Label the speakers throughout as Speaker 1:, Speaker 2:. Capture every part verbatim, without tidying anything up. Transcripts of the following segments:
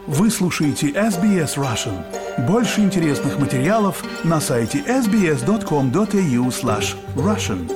Speaker 1: Вы слушаете эс би эс Russian. Больше интересных материалов на сайте эс би эс точка ком точка эй ю слэш Russian.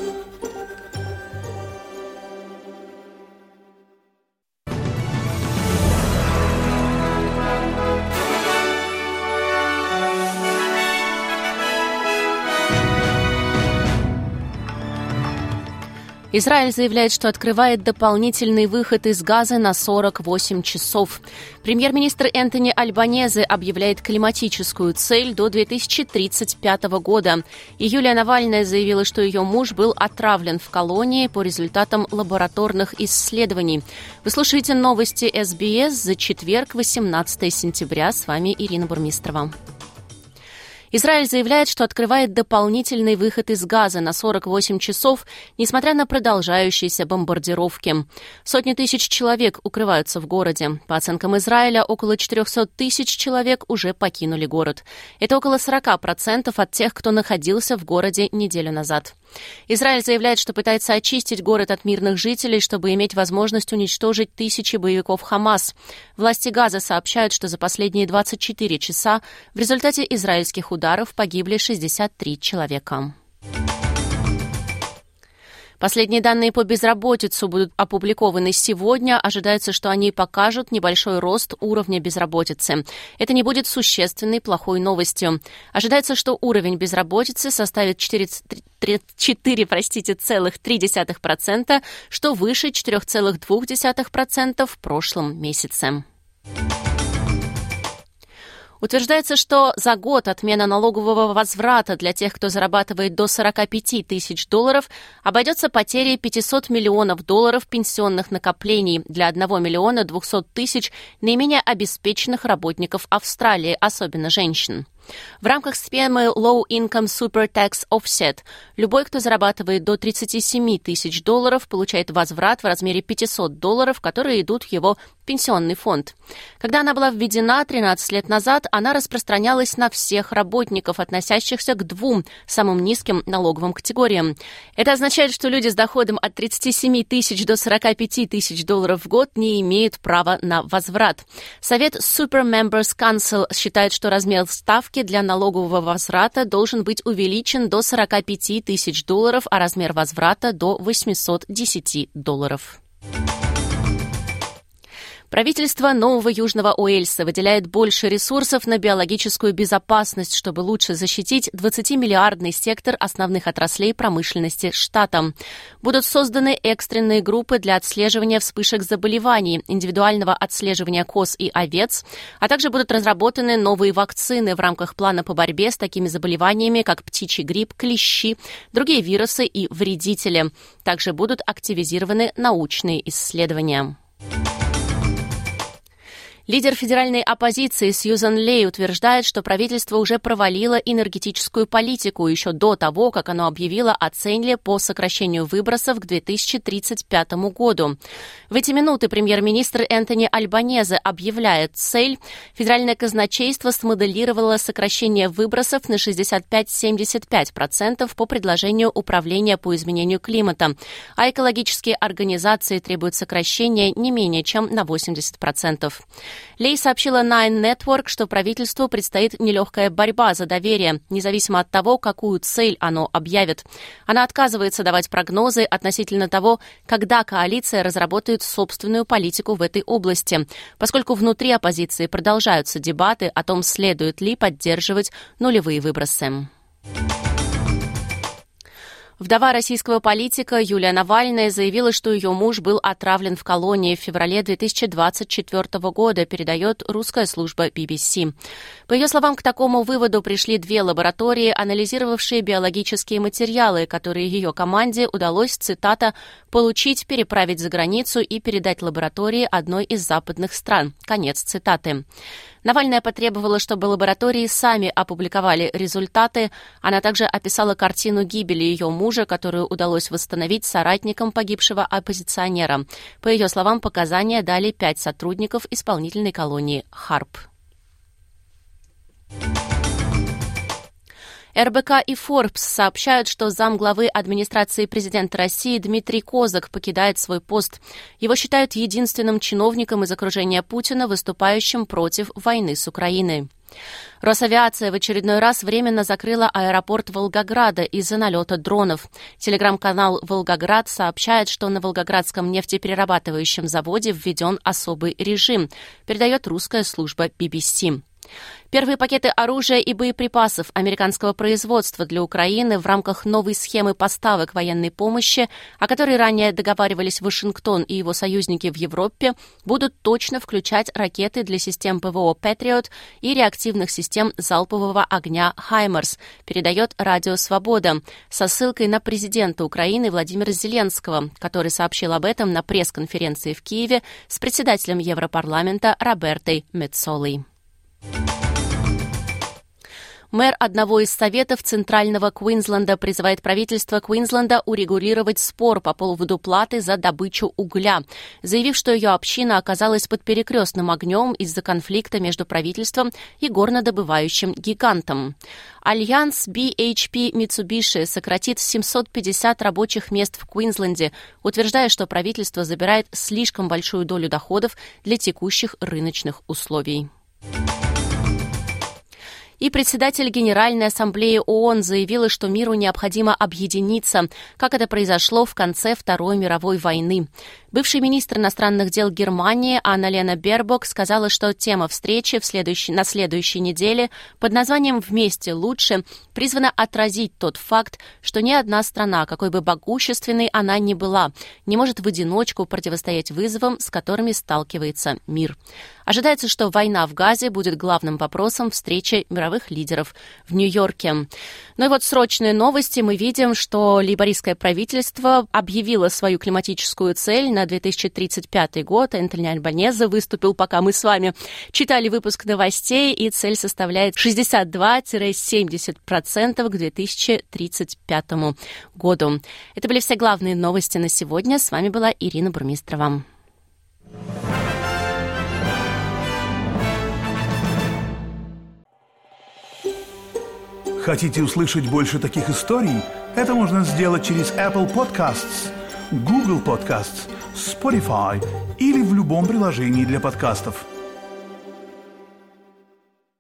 Speaker 2: Израиль заявляет, что открывает дополнительный выход из Газы на сорок восемь часов. Премьер-министр Энтони Альбанезе объявляет климатическую цель до две тысячи тридцать пятого года. И Юлия Навальная заявила, что ее муж был отравлен в колонии по результатам лабораторных исследований. Вы слушаете новости эс би эс за четверг, восемнадцатое сентября. С вами Ирина Бурмистрова. Израиль заявляет, что открывает дополнительный выход из Газы на сорок восемь часов, несмотря на продолжающиеся бомбардировки. Сотни тысяч человек укрываются в городе. По оценкам Израиля, около четыреста тысяч человек уже покинули город. Это около сорок процентов от тех, кто находился в городе неделю назад. Израиль заявляет, что пытается очистить город от мирных жителей, чтобы иметь возможность уничтожить тысячи боевиков Хамас. Власти Газы сообщают, что за последние двадцать четыре часа в результате израильских ударов погибли шестьдесят три человека. Последние данные по безработице будут опубликованы сегодня. Ожидается, что они покажут небольшой рост уровня безработицы. Это не будет существенной плохой новостью. Ожидается, что уровень безработицы составит четыре целых три десятых процента, что выше четыре целых две десятых процента в прошлом месяце. Утверждается, что за год отмена налогового возврата для тех, кто зарабатывает до сорок пять тысяч долларов, обойдется потерей пятьсот миллионов долларов пенсионных накоплений для одного миллиона двухсот тысяч наименее обеспеченных работников Австралии, особенно женщин. В рамках схемы Low Income Super Tax Offset любой, кто зарабатывает до тридцати семи тысяч долларов, получает возврат в размере пятисот долларов, которые идут в его пенсионный фонд. Когда она была введена тринадцать лет назад, она распространялась на всех работников, относящихся к двум самым низким налоговым категориям. Это означает, что люди с доходом от тридцати семи тысяч до сорока пяти тысяч долларов в год не имеют права на возврат. Совет Super Members Council считает, что размер ставки для налогового возврата должен быть увеличен до сорока пяти тысяч долларов, а размер возврата до восьмисот десяти долларов. Правительство Нового Южного Уэльса выделяет больше ресурсов на биологическую безопасность, чтобы лучше защитить двадцатимиллиардный сектор основных отраслей промышленности штата. Будут созданы экстренные группы для отслеживания вспышек заболеваний, индивидуального отслеживания коз и овец, а также будут разработаны новые вакцины в рамках плана по борьбе с такими заболеваниями, как птичий грипп, клещи, другие вирусы и вредители. Также будут активизированы научные исследования. Лидер федеральной оппозиции Сьюзан Лей утверждает, что правительство уже провалило энергетическую политику еще до того, как оно объявило о цели по сокращению выбросов к две тысячи тридцать пятому году. В эти минуты премьер-министр Энтони Альбанезе объявляет цель. Федеральное казначейство смоделировало сокращение выбросов на шестьдесят пять - семьдесят пять процентов по предложению Управления по изменению климата, а экологические организации требуют сокращения не менее чем на восемьдесят процентов. Лей сообщила Nine Network, что правительству предстоит нелегкая борьба за доверие, независимо от того, какую цель оно объявит. Она отказывается давать прогнозы относительно того, когда коалиция разработает собственную политику в этой области, поскольку внутри оппозиции продолжаются дебаты о том, следует ли поддерживать нулевые выбросы. Вдова российского политика Юлия Навальная заявила, что ее муж был отравлен в колонии в феврале две тысячи двадцать четвёртого года, передает русская служба би би си. По ее словам, к такому выводу пришли две лаборатории, анализировавшие биологические материалы, которые ее команде удалось, цитата, «получить, переправить за границу и передать лаборатории одной из западных стран». Конец цитаты. Навальная потребовала, чтобы лаборатории сами опубликовали результаты. Она также описала картину гибели ее мужа, которую удалось восстановить соратникам погибшего оппозиционера. По ее словам, показания дали пять сотрудников исполнительной колонии Харп. эр бэ ка и Forbes сообщают, что замглавы администрации президента России Дмитрий Козак покидает свой пост. Его считают единственным чиновником из окружения Путина, выступающим против войны с Украиной. Росавиация в очередной раз временно закрыла аэропорт Волгограда из-за налета дронов. Телеграм-канал «Волгоград» сообщает, что на Волгоградском нефтеперерабатывающем заводе введен особый режим, передает русская служба би би си. Первые пакеты оружия и боеприпасов американского производства для Украины в рамках новой схемы поставок военной помощи, о которой ранее договаривались Вашингтон и его союзники в Европе, будут точно включать ракеты для систем ПВО «Патриот» и реактивных систем залпового огня «Хаймарс», передает Радио Свобода, со ссылкой на президента Украины Владимира Зеленского, который сообщил об этом на пресс-конференции в Киеве с председателем Европарламента Робертой Меццолой. Мэр одного из советов Центрального Квинсленда призывает правительство Квинсленда урегулировать спор по поводу платы за добычу угля, заявив, что ее община оказалась под перекрестным огнем из-за конфликта между правительством и горнодобывающим гигантом. Альянс би эйч пи Mitsubishi сократит семьсот пятьдесят рабочих мест в Квинсленде, утверждая, что правительство забирает слишком большую долю доходов для текущих рыночных условий. И председатель Генеральной Ассамблеи ООН заявила, что миру необходимо объединиться, как это произошло в конце Второй мировой войны. Бывший министр иностранных дел Германии Анна-Лена Бербок сказала, что тема встречи в следующей, на следующей неделе под названием «Вместе лучше» призвана отразить тот факт, что ни одна страна, какой бы могущественной она ни была, не может в одиночку противостоять вызовам, с которыми сталкивается мир. Ожидается, что война в Газе будет главным вопросом встречи мировых лидеров в Нью-Йорке. Ну и вот срочные новости. Мы видим, что лейбористское правительство объявило свою климатическую цель на две тысячи тридцать пятый год. Энтони Альбанезе выступил, пока мы с вами читали выпуск новостей, и цель составляет шестьдесят два - семьдесят процентов к две тысячи тридцать пятому году. Это были все главные новости на сегодня. С вами была Ирина Бурмистрова.
Speaker 1: Хотите услышать больше таких историй? Это можно сделать через Apple Podcasts, Google Podcasts, Spotify или в любом приложении для подкастов.